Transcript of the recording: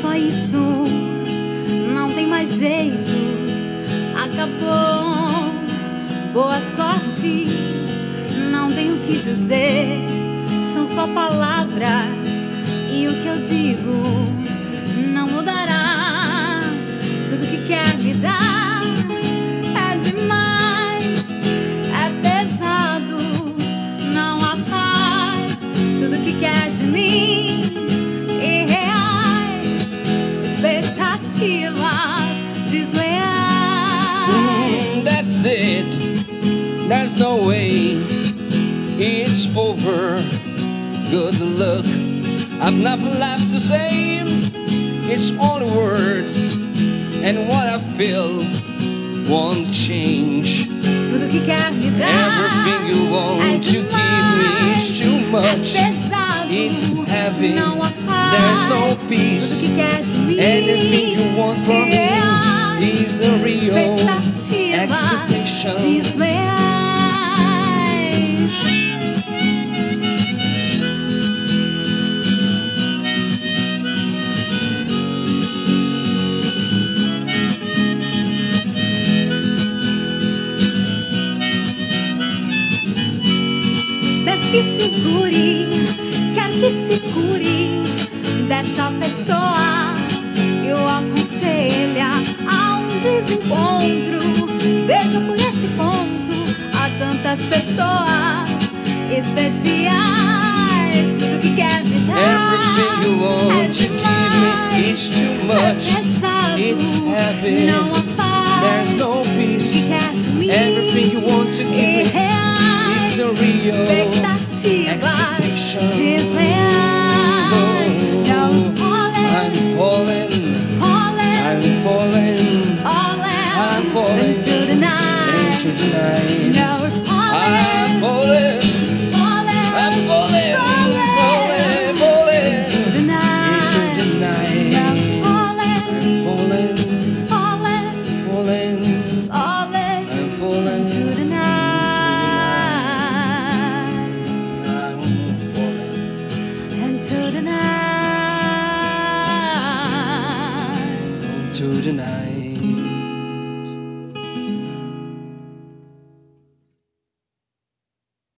só isso, não tem mais jeito. Acabou, boa sorte, não tenho o que dizer. São só palavras e o que eu digo não mudará. Tudo que quer me dar é demais, é pesado, não há paz. Tudo que quer de mim, irreais, expectativas desleais. That's it, there's no way, it's over. Good luck, I've nothing left to say. It's only words, and what I feel won't change. Tudo que quer me dar, everything you want to give me is too much. É pesado, it's heavy, não há paz. There's no peace. Tudo que quer de mim, anything you want from me is a real expectation. Desleais. Que segure, quer que se cure dessa pessoa que o aconselha a um desencontro. Veja por esse ponto, há tantas pessoas especiais. Tudo que quer me dar, everything you want to give me is too much. É pesado, it's heavy, não há paz. There's no peace. Que quer de mim, everything you want to give me, it's a real expectativas desleais. I'm falling, I'm falling, I'm falling into the night. into the night. Now we're falling, I'm falling, I'm falling.